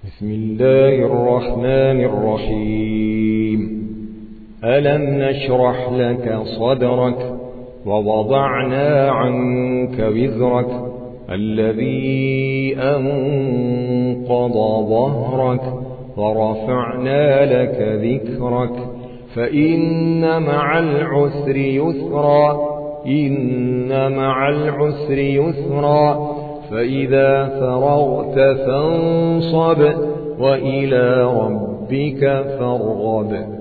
بسم الله الرحمن الرحيم. ألم نشرح لك صدرك ووضعنا عنك وزرك الذي أنقض ظهرك ورفعنا لك ذكرك فإن مع العسر يسرا إن مع العسر يسرا فإذا فرغت فانصب وإلى ربك فارغب.